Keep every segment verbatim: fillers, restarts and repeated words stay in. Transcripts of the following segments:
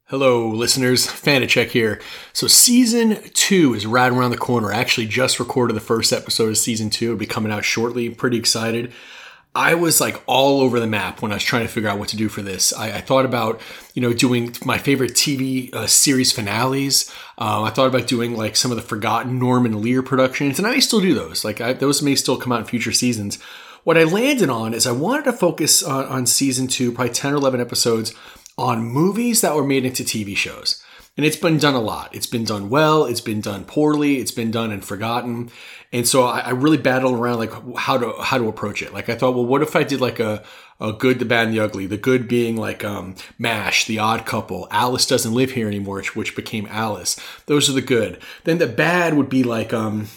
Hello, listeners. Fanachek here. So season two is right around the corner. I actually just recorded the first episode of season two. It'll be coming out shortly. Pretty excited. I was like all over the map when I was trying to figure out what to do for this. I, I thought about, you know, doing my favorite T V uh, series finales. Uh, I thought about doing like some of the forgotten Norman Lear productions, and I may still do those. Like I, those may still come out in future seasons. What I landed on is I wanted to focus on, on season two, probably ten or eleven episodes, on movies that were made into T V shows. And it's been done a lot. It's been done well. It's been done poorly. It's been done and forgotten. And so I, I really battled around like how to how to approach it. Like I thought, well, what if I did like a, a Good, the Bad, and the Ugly? The good being like um, MASH, The Odd Couple, Alice Doesn't Live Here Anymore, which, which became Alice. Those are the good. Then the bad would be like... um.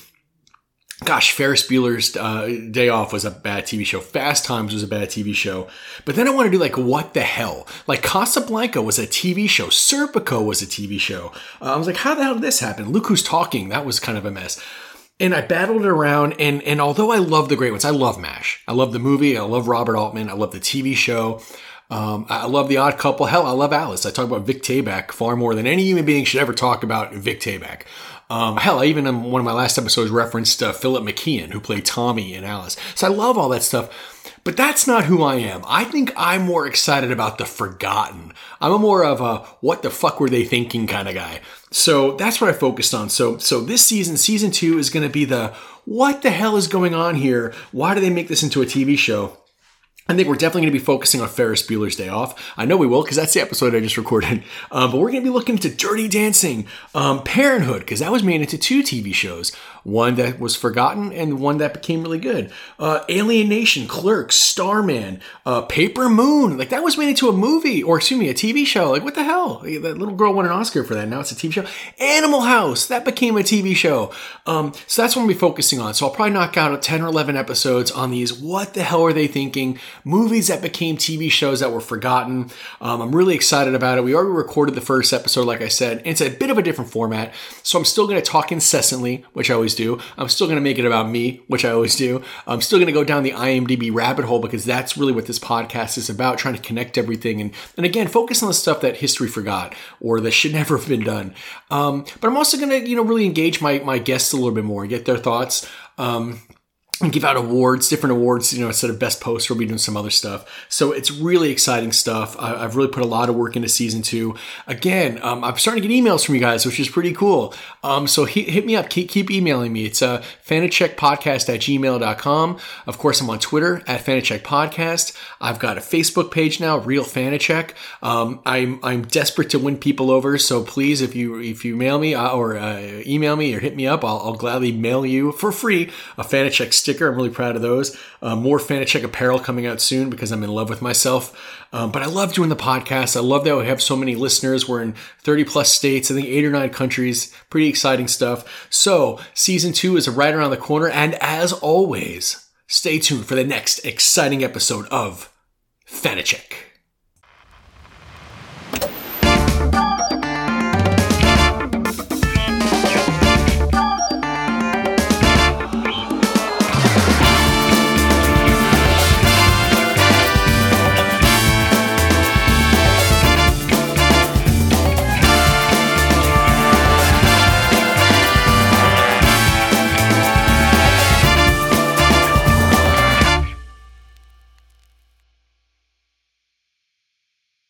Gosh, Ferris Bueller's uh, Day Off was a bad T V show. Fast Times was a bad T V show. But then I want to do like, what the hell? Like Casablanca was a T V show. Serpico was a T V show. Uh, I was like, how the hell did this happen? Look Who's Talking. That was kind of a mess. And I battled it around. And, and although I love the great ones, I love MASH. I love the movie. I love Robert Altman. I love the T V show. Um, I love The Odd Couple. Hell, I love Alice. I talk about Vic Tayback far more than any human being should ever talk about Vic Tayback. Um, hell, I even in one of my last episodes referenced uh, Philip McKeon, who played Tommy in Alice. So I love all that stuff. But that's not who I am. I think I'm more excited about the forgotten. I'm a more of a what the fuck were they thinking kind of guy. So that's what I focused on. So so this season, season two, is going to be the what the hell is going on here? Why do they make this into a T V show? I think we're definitely going to be focusing on Ferris Bueller's Day Off. I know we will because that's the episode I just recorded. Um, but we're going to be looking into Dirty Dancing, um, Parenthood, because that was made into two T V shows. One that was forgotten and one that became really good. Uh, Alien Nation, Clerks, Starman, uh, Paper Moon. Like that was made into a movie or excuse me, a T V show. Like what the hell? That little girl won an Oscar for that. Now it's a T V show. Animal House. That became a T V show. Um, so that's what we'll be focusing on. So I'll probably knock out ten or eleven episodes on these. What the hell are they thinking? Movies that became T V shows that were forgotten. Um, I'm really excited about it. We already recorded the first episode, like I said. It's a bit of a different format. So I'm still going to talk incessantly, which I always do. I'm still going to make it about me, which I always do. I'm still going to go down the I M D B rabbit hole because that's really what this podcast is about, trying to connect everything. And, and again, focus on the stuff that history forgot or that should never have been done. Um, but I'm also going to, you know, really engage my, my guests a little bit more and get their thoughts. Um, And give out awards, different awards, you know, instead of best poster, we'll be doing some other stuff. So it's really exciting stuff. I, I've really put a lot of work into season two. Again, um, I'm starting to get emails from you guys, which is pretty cool. Um, so hit, hit me up. Keep, keep emailing me. It's uh, fanachekpodcast at gmail dot com. Of course, I'm on Twitter at fanachekpodcast. I've got a Facebook page now, Real Fanachek. Um, I'm I'm desperate to win people over. So please, if you if you mail me uh, or uh, email me or hit me up, I'll, I'll gladly mail you for free a Fanachek sticker. I'm really proud of those. Uh, more Fanachek apparel coming out soon because I'm in love with myself. Um, but I love doing the podcast. I love that we have so many listeners. We're in thirty plus states, I think eight or nine countries. Pretty exciting stuff. So season two is right around the corner. And as always, stay tuned for the next exciting episode of Fanachek.